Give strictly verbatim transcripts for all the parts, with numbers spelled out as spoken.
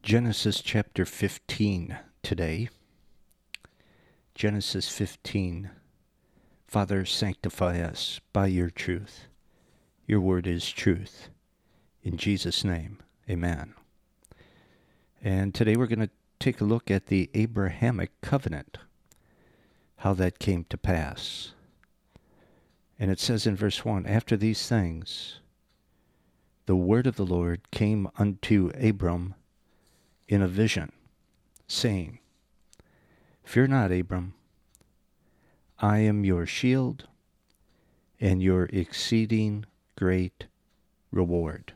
Genesis chapter fifteen today. Genesis fifteen. Father, sanctify us by your truth. Your word is truth. In Jesus' name, amen. And today we're going to take a look at the Abrahamic covenant, how that came to pass. And it says in verse one, after these things, the word of the Lord came unto Abram in a vision, saying, Fear not, Abram, I am your shield and your exceeding great reward.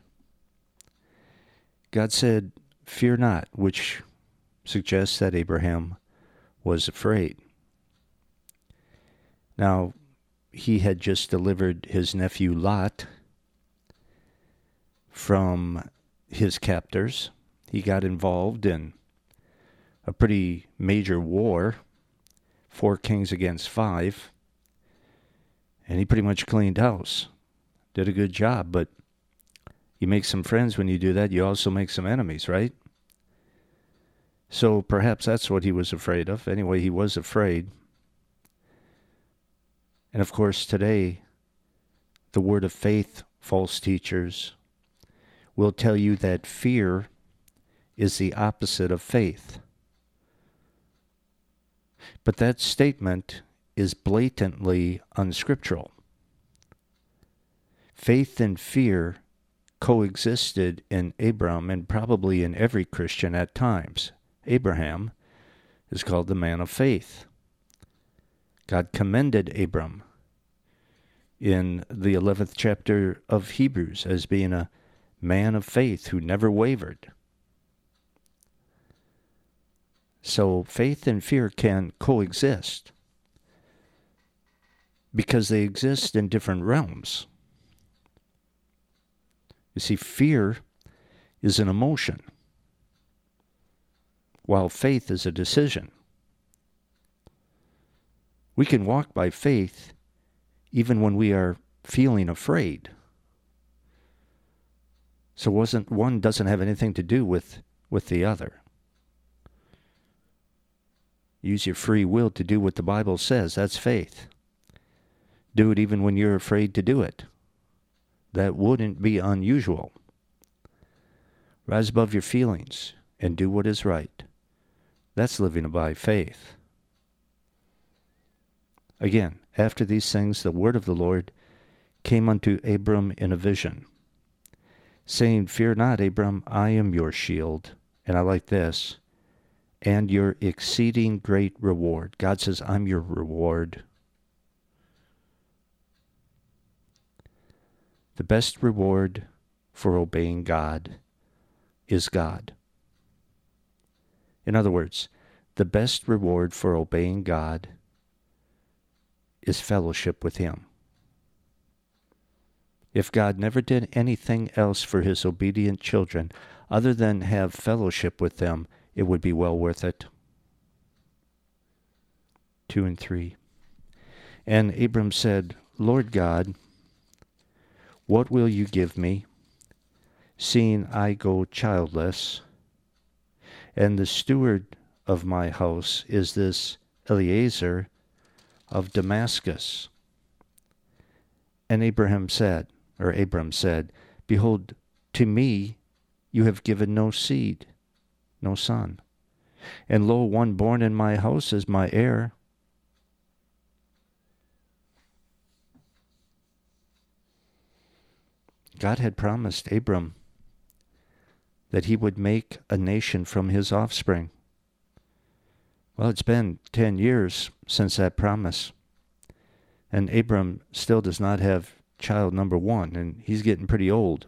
God said, Fear not, which suggests that Abraham was afraid. Now, he had just delivered his nephew Lot from his captors. He got involved in a pretty major war, four kings against five, and he pretty much cleaned house. Did a good job, but you make some friends when you do that. You also make some enemies, right? So perhaps that's what he was afraid of. Anyway, he was afraid. And of course, today, the word of faith, false teachers, will tell you that fear is the opposite of faith. But that statement is blatantly unscriptural. Faith and fear coexisted in Abram and probably in every Christian at times. Abraham is called the man of faith. God commended Abram in the eleventh chapter of Hebrews as being a man of faith who never wavered. So faith and fear can coexist because they exist in different realms. You see, fear is an emotion, while faith is a decision. We can walk by faith even when we are feeling afraid. So wasn't one doesn't have anything to do with, with the other. Use your free will to do what the Bible says. That's faith. Do it even when you're afraid to do it. That wouldn't be unusual. Rise above your feelings and do what is right. That's living by faith. Again, after these things, the word of the Lord came unto Abram in a vision, saying, Fear not, Abram, I am your shield. And I like this. And your exceeding great reward. God says, I'm your reward. The best reward for obeying God is God. In other words, the best reward for obeying God is fellowship with Him. If God never did anything else for His obedient children other than have fellowship with them, it would be well worth it. Two and three. And Abram said, Lord God, what will you give me, seeing I go childless, and the steward of my house is this Eliezer of Damascus? And Abraham said, or Abram said, Behold, to me you have given no seed, no son. And lo, one born in my house is my heir. God had promised Abram that he would make a nation from his offspring. Well, it's been ten years since that promise. And Abram still does not have child number one, and he's getting pretty old.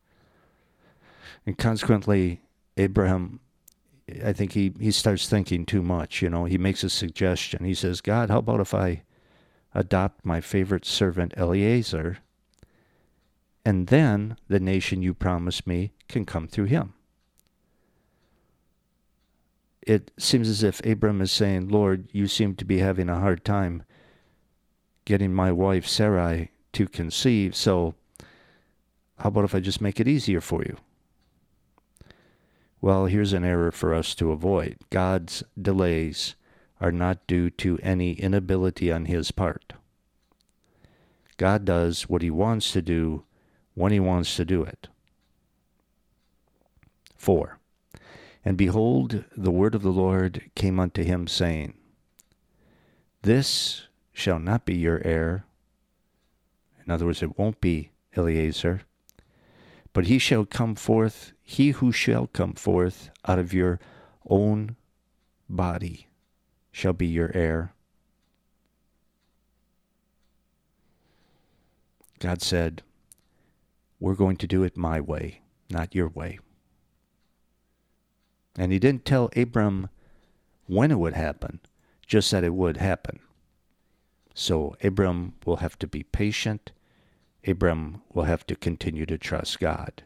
And consequently, Abraham, I think he, he starts thinking too much. You know, he makes a suggestion. He says, God, how about if I adopt my favorite servant Eliezer, and then the nation you promised me can come through him? It seems as if Abram is saying, Lord, you seem to be having a hard time getting my wife Sarai to conceive, so how about if I just make it easier for you? Well, here's an error for us to avoid. God's delays are not due to any inability on his part. God does what he wants to do when he wants to do it. Four, and behold, the word of the Lord came unto him, saying, This shall not be your heir. In other words, it won't be Eliezer, but he shall come forth, he who shall come forth out of your own body shall be your heir. God said, we're going to do it my way, not your way. And he didn't tell Abram when it would happen, just that it would happen. So Abram will have to be patient. Abram will have to continue to trust God.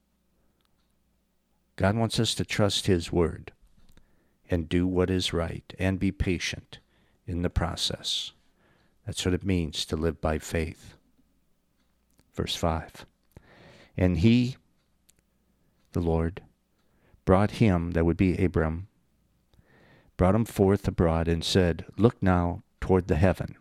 God wants us to trust his word and do what is right and be patient in the process. That's what it means to live by faith. Verse five. And he, the Lord, brought him, that would be Abram, brought him forth abroad and said, Look now toward the heaven,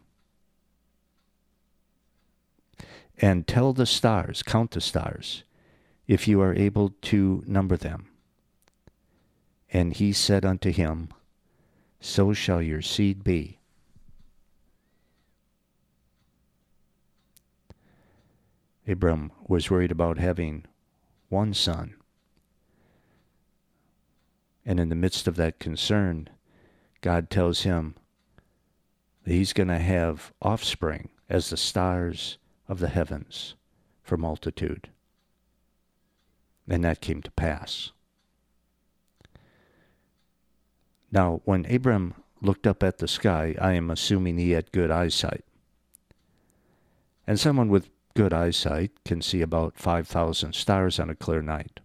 and tell the stars, count the stars, if you are able to number them. And he said unto him, So shall your seed be. Abram was worried about having one son. And in the midst of that concern, God tells him that he's going to have offspring as the stars of the heavens for multitude. And that came to pass. Now, when Abram looked up at the sky, I am assuming he had good eyesight. And someone with good eyesight can see about five thousand stars on a clear night.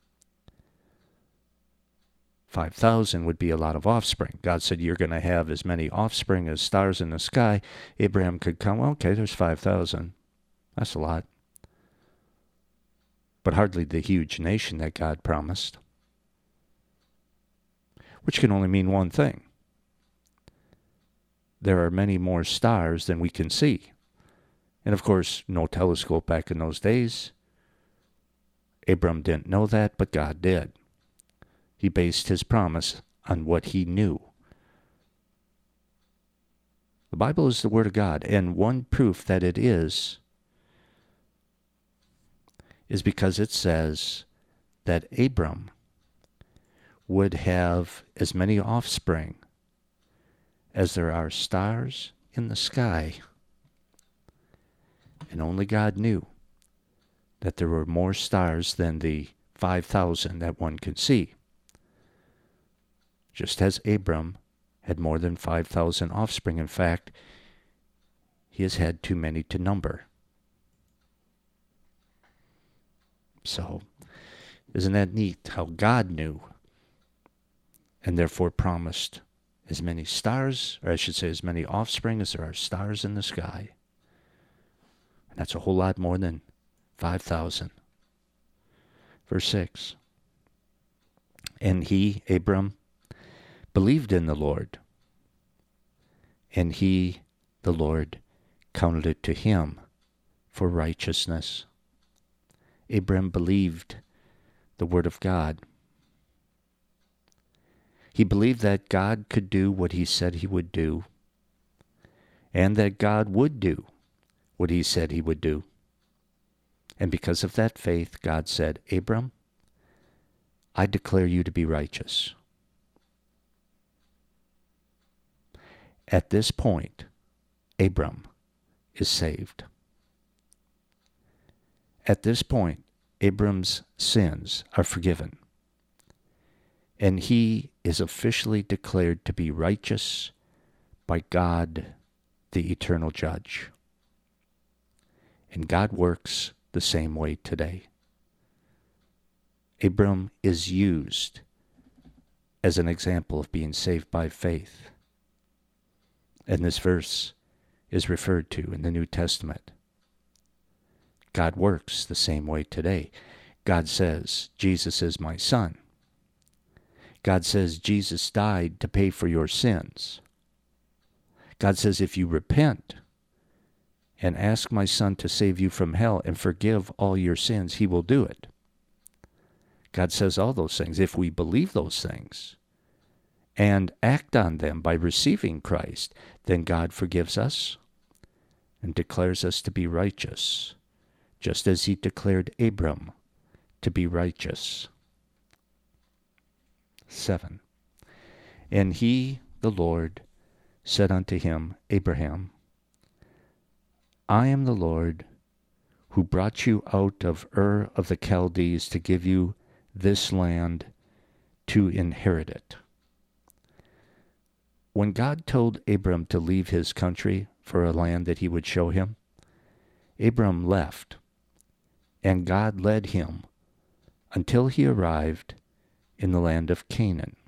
five thousand would be a lot of offspring. God said, you're going to have as many offspring as stars in the sky. Abraham could come, well, okay, there's five thousand. That's a lot. But hardly the huge nation that God promised. Which can only mean one thing. There are many more stars than we can see. And of course, no telescope back in those days. Abram didn't know that, but God did. He based his promise on what he knew. The Bible is the Word of God, and one proof that it is is because it says that Abram would have as many offspring as there are stars in the sky. And only God knew that there were more stars than the five thousand that one could see. Just as Abram had more than five thousand offspring. In fact, he has had too many to number. So, isn't that neat how God knew and therefore promised as many stars, or I should say as many offspring as there are stars in the sky. And that's a whole lot more than five thousand. Verse six. And he, Abram, believed in the Lord, and he, the Lord, counted it to him for righteousness. Abram believed the word of God. He believed that God could do what he said he would do, and that God would do what he said he would do. And because of that faith, God said, Abram, I declare you to be righteous. At this point, Abram is saved. At this point, Abram's sins are forgiven, and he is officially declared to be righteous by God, the eternal judge. And God works the same way today. Abram is used as an example of being saved by faith. And this verse is referred to in the New Testament. God works the same way today. God says, Jesus is my son. God says Jesus died to pay for your sins. God says if you repent and ask my Son to save you from hell and forgive all your sins, he will do it. God says all those things. If we believe those things and act on them by receiving Christ, then God forgives us and declares us to be righteous, just as he declared Abram to be righteous. Seven. And he, the Lord, said unto him, Abraham, I am the Lord who brought you out of Ur of the Chaldees to give you this land to inherit it. When God told Abram to leave his country for a land that he would show him, Abram left, and God led him until he arrived in the land of Canaan.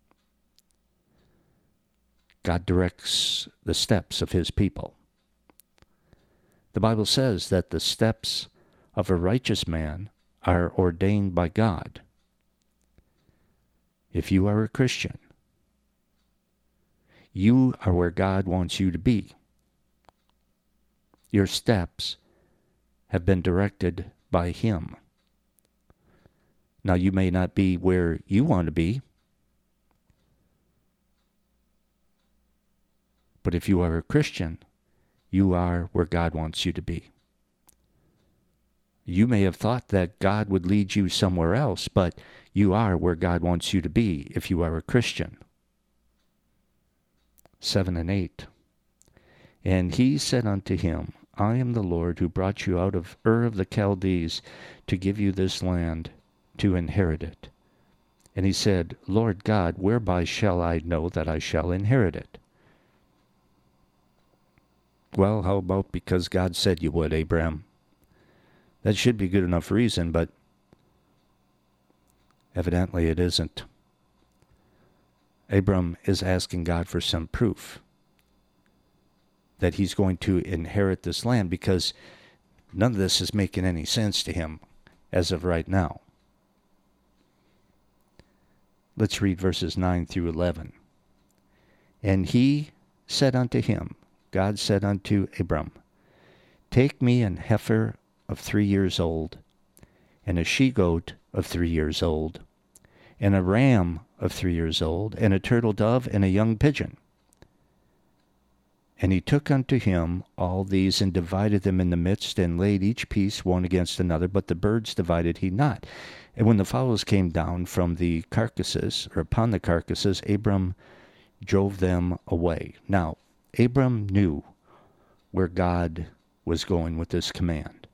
God directs the steps of his people. The Bible says that the steps of a righteous man are ordained by God. If you are a Christian, you are where God wants you to be. Your steps have been directed by him. Now, you may not be where you want to be, but if you are a Christian, you are where God wants you to be. You may have thought that God would lead you somewhere else, but you are where God wants you to be if you are a Christian. Seven and eight. And he said unto him, I am the Lord who brought you out of Ur of the Chaldees to give you this land to inherit it. And he said, Lord God, whereby shall I know that I shall inherit it? Well, how about because God said you would, Abraham? That should be good enough reason, but evidently it isn't. Abram is asking God for some proof that he's going to inherit this land, because none of this is making any sense to him as of right now. Let's read verses nine through eleven. And he said unto him, God said unto Abram, Take me an heifer of three years old, and a she-goat of three years old, and a ram of three years old, and a turtle dove, and a young pigeon. And he took unto him all these, and divided them in the midst, and laid each piece one against another, but the birds divided he not. And when the fowls came down from the carcasses, or upon the carcasses, Abram drove them away. Now, Abram knew where God was going with this command,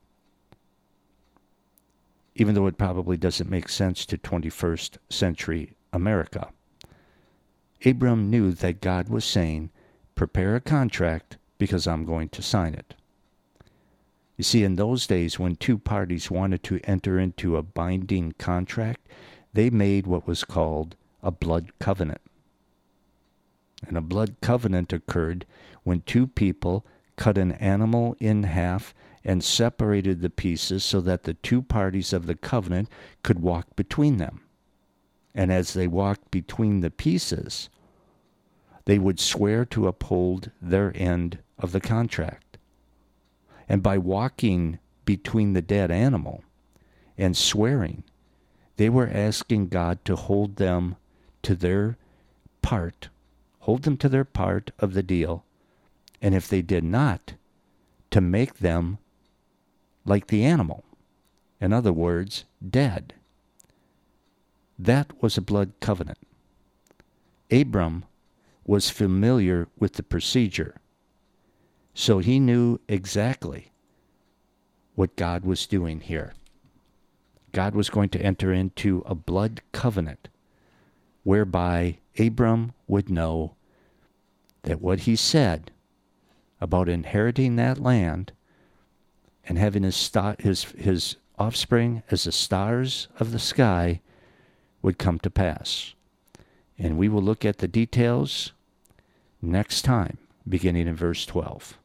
even though it probably doesn't make sense to twenty-first century America. Abram knew that God was saying, prepare a contract because I'm going to sign it. You see, in those days when two parties wanted to enter into a binding contract, they made what was called a blood covenant. And a blood covenant occurred when two people cut an animal in half and separated the pieces so that the two parties of the covenant could walk between them. And as they walked between the pieces, they would swear to uphold their end of the contract. And by walking between the dead animal and swearing, they were asking God to hold them to their part, hold them to their part of the deal, and if they did not, to make them like the animal. In other words, dead. That was a blood covenant. Abram was familiar with the procedure, so he knew exactly what God was doing here. God was going to enter into a blood covenant whereby Abram would know that what he said about inheriting that land and having his, star, his, his offspring as the stars of the sky would come to pass. And we will look at the details next time, beginning in verse twelve.